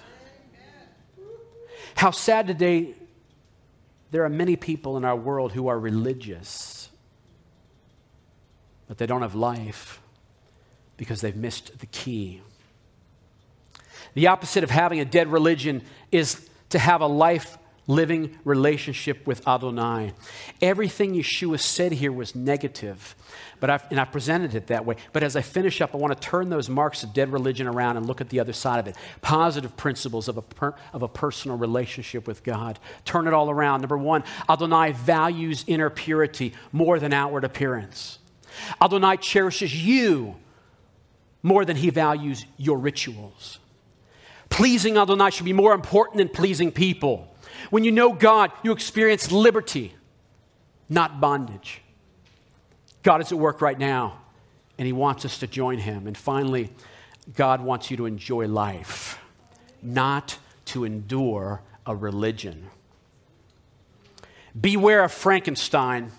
How sad today there are many people in our world who are religious, but they don't have life because they've missed the key. The opposite of having a dead religion is to have a life-living relationship with Adonai. Everything Yeshua said here was negative, and I presented it that way. But as I finish up, I want to turn those marks of dead religion around and look at the other side of it. Positive principles of a personal relationship with God. Turn it all around. Number one, Adonai values inner purity more than outward appearance. Adonai cherishes you more than he values your rituals. Pleasing Adonai should be more important than pleasing people. When you know God, you experience liberty, not bondage. God is at work right now, and he wants us to join him. And finally, God wants you to enjoy life, not to endure a religion. Beware of Frankenstein.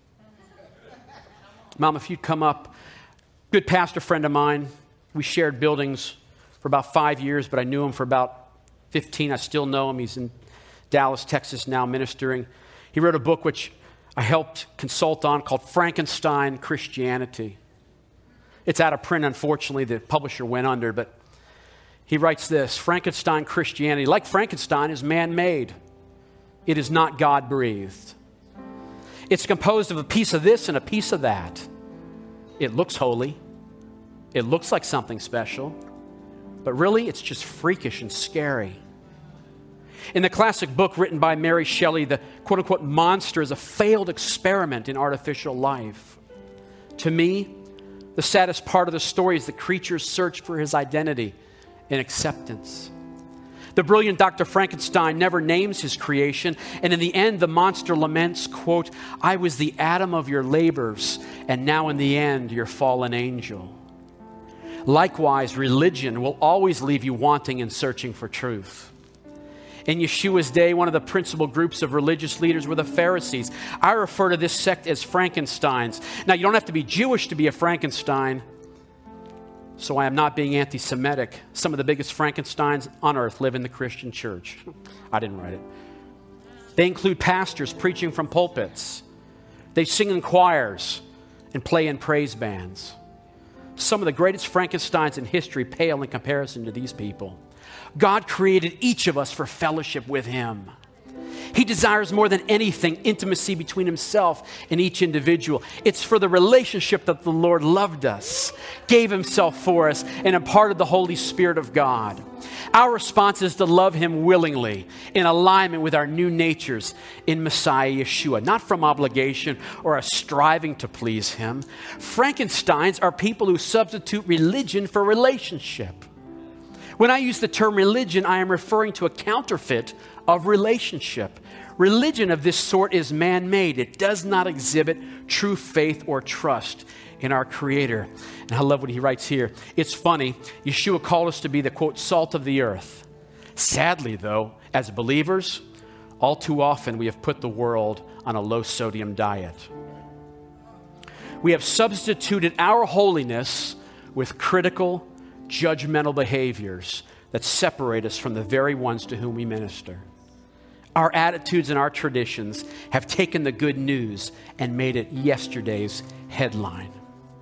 Mom, if you'd come up. Good pastor friend of mine. We shared buildings for about 5 years, but I knew him for about 15. I still know him. He's in Dallas, Texas now, ministering. He wrote a book which I helped consult on called Frankenstein Christianity. It's out of print, unfortunately. The publisher went under, but he writes this: Frankenstein Christianity, like Frankenstein, is man-made. It is not God-breathed. It's composed of a piece of this and a piece of that. It looks holy. It looks like something special. But really, it's just freakish and scary. In the classic book written by Mary Shelley, the quote-unquote monster is a failed experiment in artificial life. To me, the saddest part of the story is the creature's search for his identity and acceptance. The brilliant Dr. Frankenstein never names his creation, and in the end, the monster laments, quote, "I was the atom of your labors, and now in the end, your fallen angel." Likewise, religion will always leave you wanting and searching for truth. In Yeshua's day, one of the principal groups of religious leaders were the Pharisees. I refer to this sect as Frankensteins. Now, you don't have to be Jewish to be a Frankenstein, so I am not being anti-Semitic. Some of the biggest Frankensteins on earth live in the Christian church. I didn't write it. They include pastors preaching from pulpits. They sing in choirs and play in praise bands. Some of the greatest Frankensteins in history pale in comparison to these people. God created each of us for fellowship with him. He desires more than anything intimacy between himself and each individual. It's for the relationship that the Lord loved us, gave himself for us, and imparted the Holy Spirit of God. Our response is to love him willingly, in alignment with our new natures in Messiah Yeshua, not from obligation or a striving to please him. Frankensteins are people who substitute religion for relationship. When I use the term religion, I am referring to a counterfeit of relationship. Religion of this sort is man-made. It does not exhibit true faith or trust in our Creator. And I love what he writes here. It's funny, Yeshua called us to be the, quote, salt of the earth. Sadly, though, as believers, all too often we have put the world on a low-sodium diet. We have substituted our holiness with critical, judgmental behaviors that separate us from the very ones to whom we minister. Our attitudes and our traditions have taken the good news and made it yesterday's headline.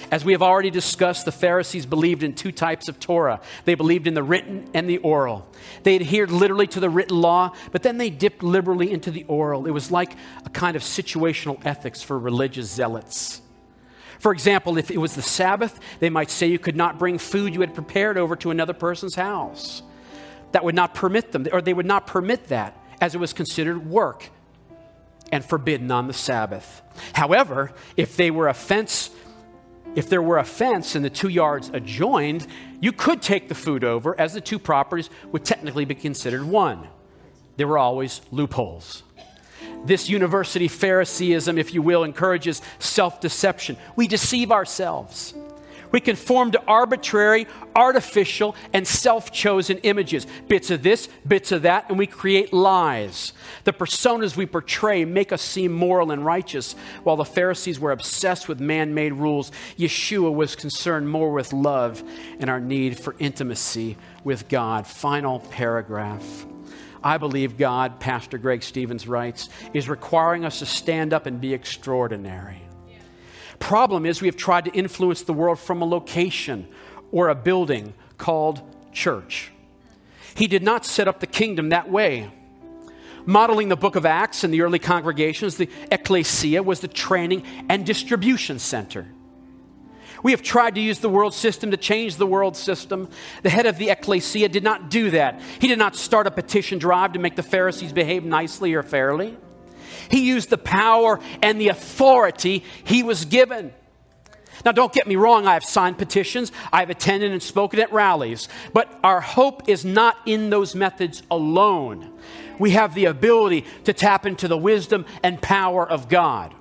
As we have already discussed, the Pharisees believed in two types of Torah. They believed in the written and the oral. They adhered literally to the written law, but then they dipped liberally into the oral. It was like a kind of situational ethics for religious zealots. For example, if it was the Sabbath, they might say you could not bring food you had prepared over to another person's house. That would not permit them, or they would not permit that, as it was considered work and forbidden on the Sabbath. However, if there were a fence and the 2 yards adjoined, you could take the food over, as the two properties would technically be considered one. There were always loopholes. This university Phariseeism, if you will, encourages self-deception. We deceive ourselves. We conform to arbitrary, artificial, and self-chosen images. Bits of this, bits of that, and we create lies. The personas we portray make us seem moral and righteous. While the Pharisees were obsessed with man-made rules, Yeshua was concerned more with love and our need for intimacy with God. Final paragraph. I believe God, Pastor Greg Stevens writes, is requiring us to stand up and be extraordinary. Problem is, we have tried to influence the world from a location or a building called church. He did not set up the kingdom that way. Modeling the book of Acts and the early congregations, the ecclesia was the training and distribution center. We have tried to use the world system to change the world system. The head of the ecclesia did not do that. He did not start a petition drive to make the Pharisees behave nicely or fairly. He used the power and the authority he was given. Now, don't get me wrong, I have signed petitions, I've attended and spoken at rallies, but our hope is not in those methods alone. We have the ability to tap into the wisdom and power of God.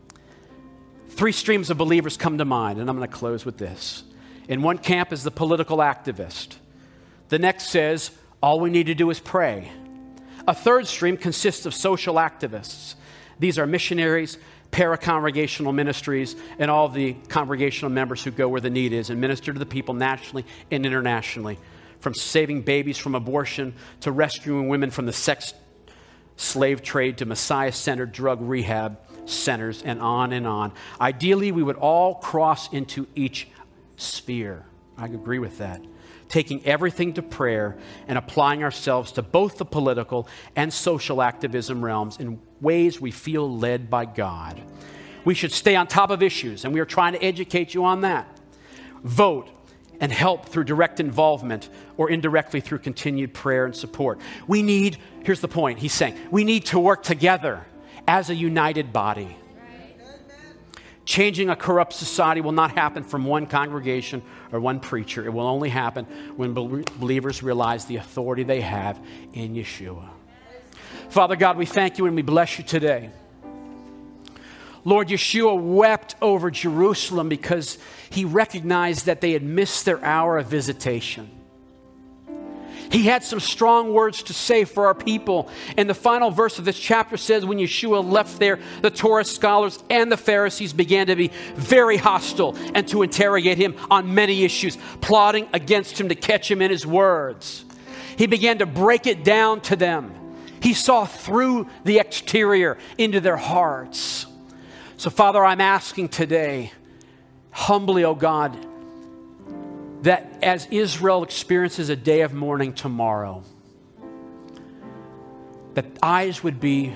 3 streams of believers come to mind, and I'm going to close with this. In one camp is the political activist. The next says, all we need to do is pray. A third stream consists of social activists. These are missionaries, para-congregational ministries, and all the congregational members who go where the need is and minister to the people nationally and internationally, from saving babies from abortion to rescuing women from the sex slave trade to Messiah-centered drug rehab centers, and on and on. Ideally, we would all cross into each sphere. I agree with that. Taking everything to prayer and applying ourselves to both the political and social activism realms in ways we feel led by God. We should stay on top of issues, and we are trying to educate you on that. Vote and help through direct involvement or indirectly through continued prayer and support. Here's the point he's saying, we need to work together as a united body. Changing a corrupt society will not happen from one congregation or one preacher. It will only happen when believers realize the authority they have in Yeshua. Father God, we thank you and we bless you today. Lord, Yeshua wept over Jerusalem because he recognized that they had missed their hour of visitation. He had some strong words to say for our people. And the final verse of this chapter says, when Yeshua left there, the Torah scholars and the Pharisees began to be very hostile and to interrogate him on many issues, plotting against him to catch him in his words. He began to break it down to them. He saw through the exterior into their hearts. So, Father, I'm asking today, humbly, oh God, that as Israel experiences a day of mourning tomorrow, that eyes would be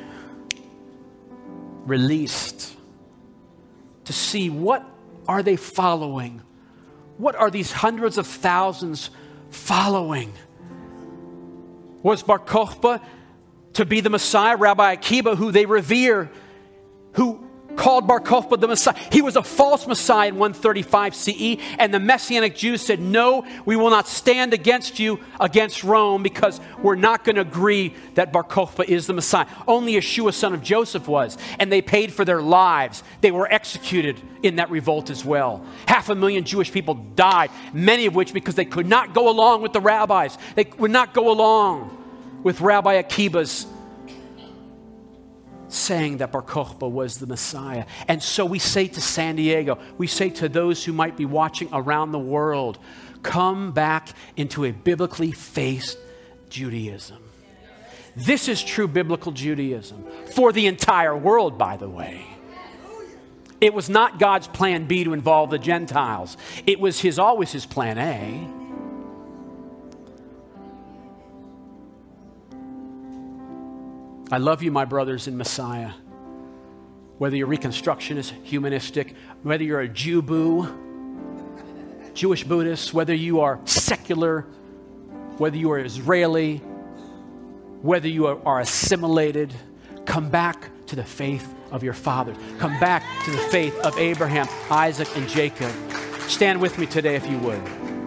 released to see what are they following? What are these hundreds of thousands following? Was Bar Kokhba to be the Messiah? Rabbi Akiba, who they revere, who called Bar Kokhba the Messiah. He was a false Messiah in 135 CE, and the Messianic Jews said, no, we will not stand against you, against Rome, because we're not going to agree that Bar Kokhba is the Messiah. Only Yeshua, son of Joseph, was, and they paid for their lives. They were executed in that revolt as well. 500,000 Jewish people died, many of which because they could not go along with the rabbis. They would not go along with Rabbi Akiba's saying that Bar Kokhba was the Messiah. And so we say to San Diego, we say to those who might be watching around the world, come back into a biblically faced Judaism. This is true biblical Judaism for the entire world, by the way. It was not God's plan B to involve the Gentiles. It was always his plan A. I love you, my brothers in Messiah. Whether you're Reconstructionist, humanistic, whether you're a Jew-boo, Jewish Buddhist, whether you are secular, whether you are Israeli, whether you are assimilated, come back to the faith of your fathers. Come back to the faith of Abraham, Isaac, and Jacob. Stand with me today if you would.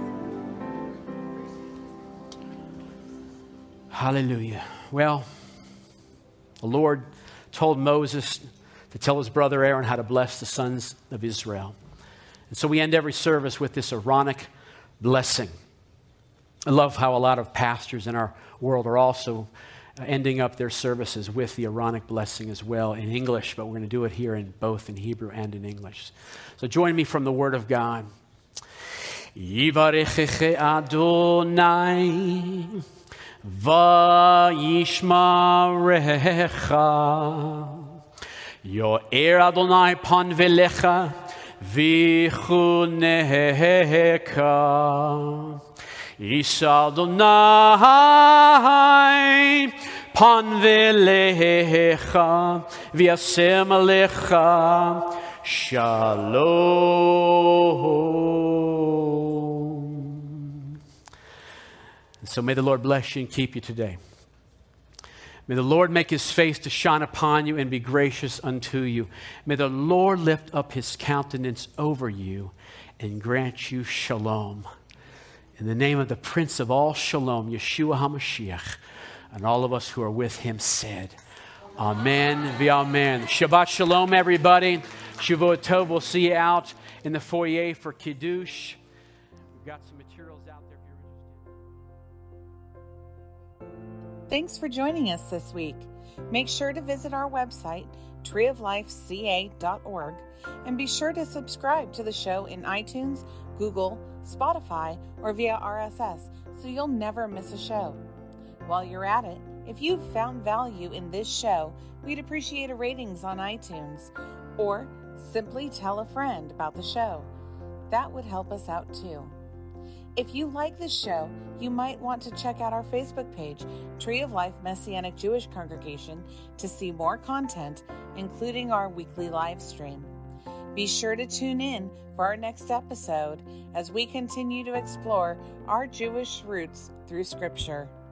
Hallelujah. Well, the Lord told Moses to tell his brother Aaron how to bless the sons of Israel. And so we end every service with this Aaronic blessing. I love how a lot of pastors in our world are also ending up their services with the Aaronic blessing as well in English, but we're going to do it here in both in Hebrew and in English. So join me from the Word of God. Yivarecheche Adonai vayishmarecha Yo'er Adonai pan velecha vichunecha Yisha Adonai pan velecha v'yasem alecha shalom. And so may the Lord bless you and keep you today. May the Lord make his face to shine upon you and be gracious unto you. May the Lord lift up his countenance over you and grant you shalom. In the name of the Prince of all shalom, Yeshua HaMashiach, and all of us who are with him said, Amen v'amen. Shabbat shalom, everybody. Shavuot Tov. We'll see you out in the foyer for Kiddush. We've got some materials out there if you're interested. Thanks for joining us this week. Make sure to visit our website, treeoflifeca.org, and be sure to subscribe to the show in iTunes, Google, Spotify, or via RSS so you'll never miss a show. While you're at it, if you've found value in this show, we'd appreciate a ratings on iTunes, or simply tell a friend about the show. That would help us out too. If you like this show, you might want to check out our Facebook page, Tree of Life Messianic Jewish Congregation, to see more content, including our weekly live stream. Be sure to tune in for our next episode as we continue to explore our Jewish roots through Scripture.